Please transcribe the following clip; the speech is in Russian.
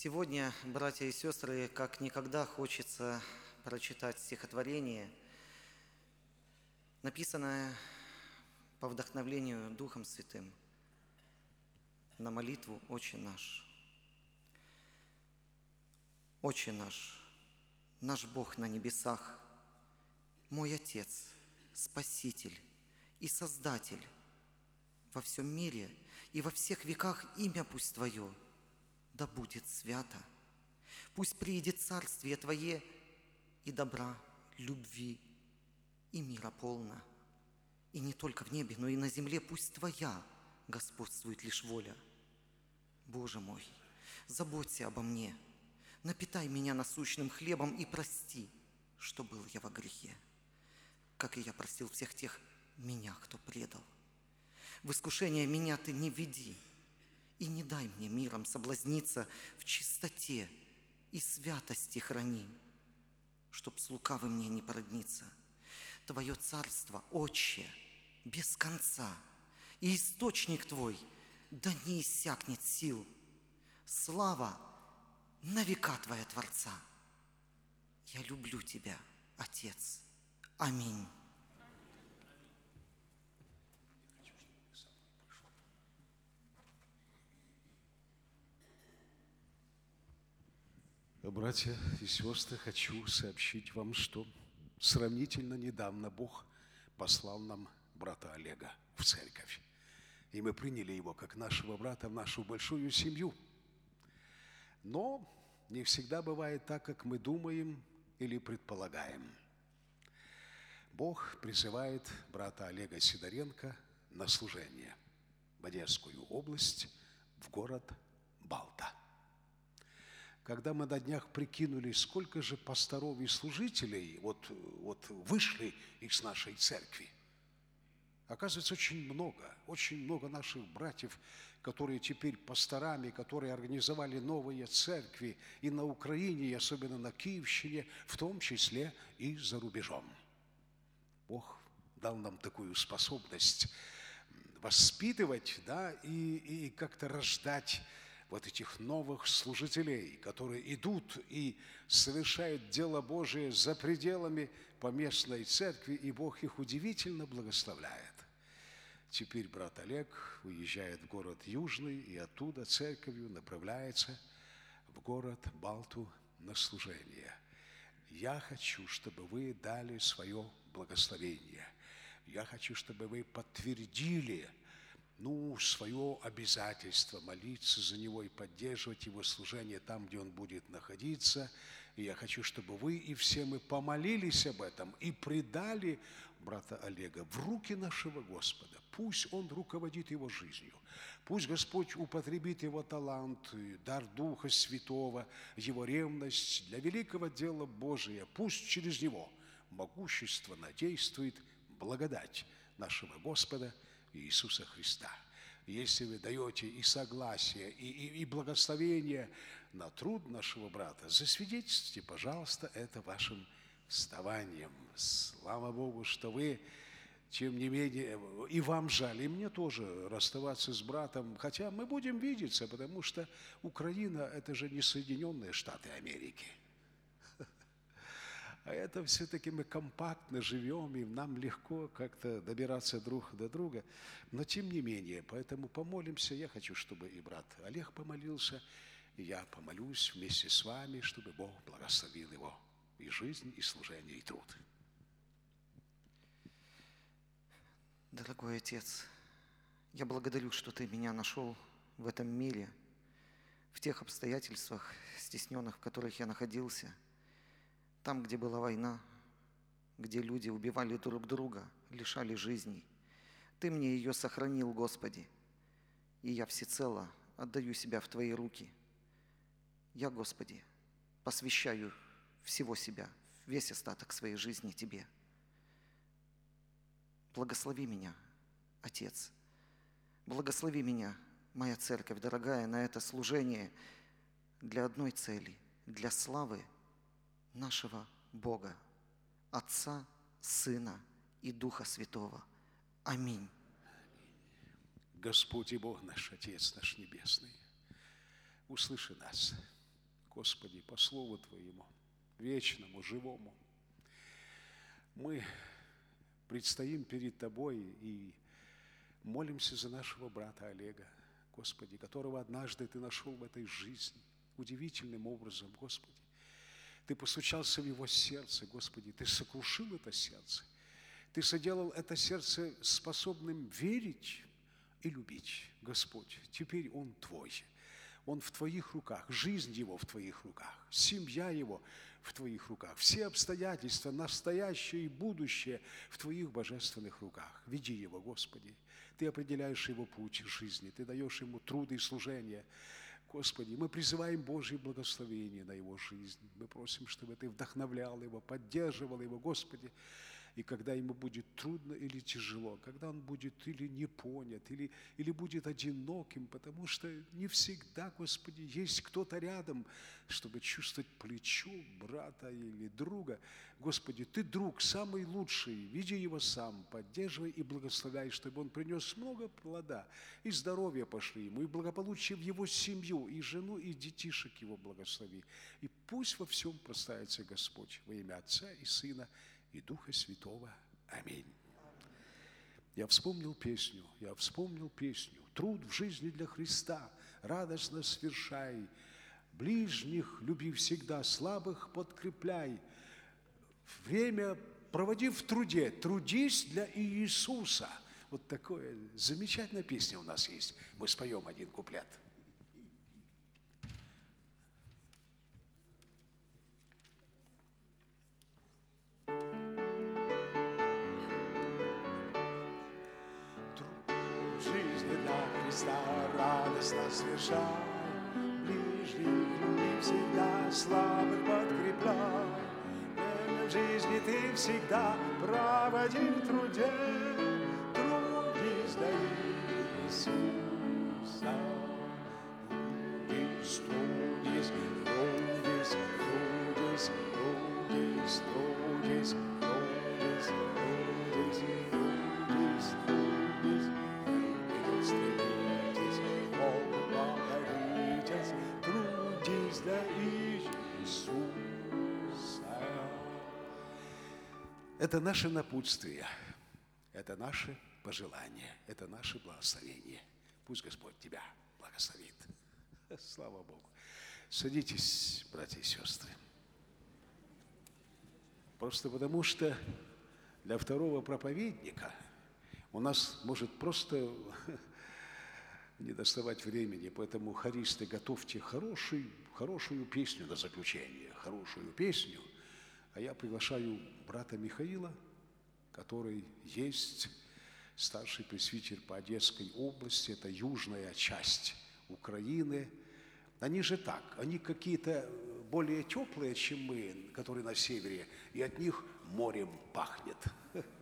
Сегодня, братья и сестры, как никогда хочется прочитать стихотворение, написанное по вдохновлению Духом Святым на молитву «Отче наш». «Отче наш, наш Бог на небесах, мой Отец, Спаситель и Создатель, во всем мире и во всех веках имя пусть Твое да будет свято. Пусть приидет царствие Твое и добра, любви и мира полно. И не только в небе, но и на земле пусть Твоя господствует лишь воля. Боже мой, заботься обо мне, напитай меня насущным хлебом и прости, что был я во грехе, как и я простил всех тех меня, кто предал. В искушение меня Ты не веди, и не дай мне миром соблазниться, в чистоте и святости храни, чтоб с лукавым мне не породниться. Твое царство, Отче, без конца, и источник Твой да не иссякнет сил. Слава на века Твоя Творца. Я люблю Тебя, Отец. Аминь. Братья и сестры, хочу сообщить вам, что сравнительно недавно Бог послал нам брата Олега в церковь. И мы приняли его как нашего брата в нашу большую семью. Но не всегда бывает так, как мы думаем или предполагаем. Бог призывает брата Олега Сидоренко на служение в Одесскую область, в город Балта. Когда мы на днях прикинули, сколько же пасторов и служителей вышли из нашей церкви, оказывается, очень много наших братьев, которые теперь пасторами, которые организовали новые церкви и на Украине, и особенно на Киевщине, в том числе и за рубежом. Бог дал нам такую способность воспитывать, и как-то рождать вот этих новых служителей, которые идут и совершают дело Божие за пределами поместной церкви, и Бог их удивительно благословляет. Теперь брат Олег уезжает в город Южный, и оттуда церковью направляется в город Балту на служение. Я хочу, чтобы вы дали свое благословение. Я хочу, чтобы вы подтвердили свое обязательство молиться за него и поддерживать его служение там, где он будет находиться. И я хочу, чтобы вы и все мы помолились об этом и предали брата Олега в руки нашего Господа. Пусть он руководит его жизнью. Пусть Господь употребит его талант, дар Духа Святого, его ревность для великого дела Божия. Пусть через него могущественно действует благодать нашего Господа Иисуса Христа. Если вы даете и согласие, и благословение на труд нашего брата, засвидетельствуйте, пожалуйста, это вашим вставанием. Слава Богу, что вы, тем не менее, и вам жаль, и мне тоже расставаться с братом, хотя мы будем видеться, потому что Украина – это же не Соединенные Штаты Америки. А это все-таки мы компактно живем, и нам легко как-то добираться друг до друга. Но тем не менее, поэтому помолимся. Я хочу, чтобы и брат Олег помолился, и я помолюсь вместе с вами, чтобы Бог благословил его и жизнь, и служение, и труд. Дорогой Отец, я благодарю, что Ты меня нашел в этом мире, в тех обстоятельствах стесненных, в которых я находился. Там, где была война, где люди убивали друг друга, лишали жизней. Ты мне ее сохранил, Господи, и я всецело отдаю себя в Твои руки. Я, Господи, посвящаю всего себя, весь остаток своей жизни Тебе. Благослови меня, Отец. Благослови меня, моя церковь дорогая, на это служение для одной цели, для славы нашего Бога, Отца, Сына и Духа Святого. Аминь. Господь и Бог наш, Отец наш Небесный, услыши нас. Господи, по Слову Твоему, вечному, живому. Мы предстоим перед Тобой и молимся за нашего брата Олега, Господи, которого однажды Ты нашел в этой жизни удивительным образом, Господи. Ты постучался в его сердце, Господи, Ты сокрушил это сердце. Ты соделал это сердце способным верить и любить, Господь. Теперь он Твой. Он в Твоих руках, жизнь его в Твоих руках, семья его в Твоих руках, все обстоятельства, настоящее и будущее в Твоих божественных руках. Веди его, Господи. Ты определяешь его путь жизни, Ты даешь ему труды и служение. Господи, мы призываем Божье благословение на его жизнь. Мы просим, чтобы Ты вдохновлял его, поддерживал его, Господи. И когда ему будет трудно или тяжело, когда он будет или не понят, или будет одиноким, потому что не всегда, Господи, есть кто-то рядом, чтобы чувствовать плечо брата или друга. Господи, Ты друг самый лучший, веди его сам, поддерживай и благословляй, чтобы он принес много плода, и здоровья пошли ему, и благополучие в его семью, и жену, и детишек его благослови. И пусть во всем прославится Господь во имя Отца и Сына и Духа Святого. Аминь. Я вспомнил песню. Труд в жизни для Христа радостно свершай. Ближних люби всегда, слабых подкрепляй. Время проводи в труде, трудись для Иисуса. Вот такая замечательная песня у нас есть. Мы споем один куплет. Радостно свершай, ближних люби всегда, слабых подкрепляй. Время в жизни ты всегда проводи в труде, трудись для Иисуса. Трудись, трудись, трудись, трудись, трудись, трудись, трудись, трудись, трудись, трудись. Трудись для Иисуса. Это наше напутствие, это наше пожелание, это наше благословение. Пусть Господь тебя благословит. Слава Богу. Садитесь, братья и сестры. Просто потому что для второго проповедника у нас может просто не доставать времени, поэтому, хористы, готовьте хорошую песню на заключение, хорошую песню. А я приглашаю брата Михаила, который есть старший пресвитер по Одесской области, это южная часть Украины. Они же так, они какие-то более теплые, чем мы, которые на севере, и от них морем пахнет.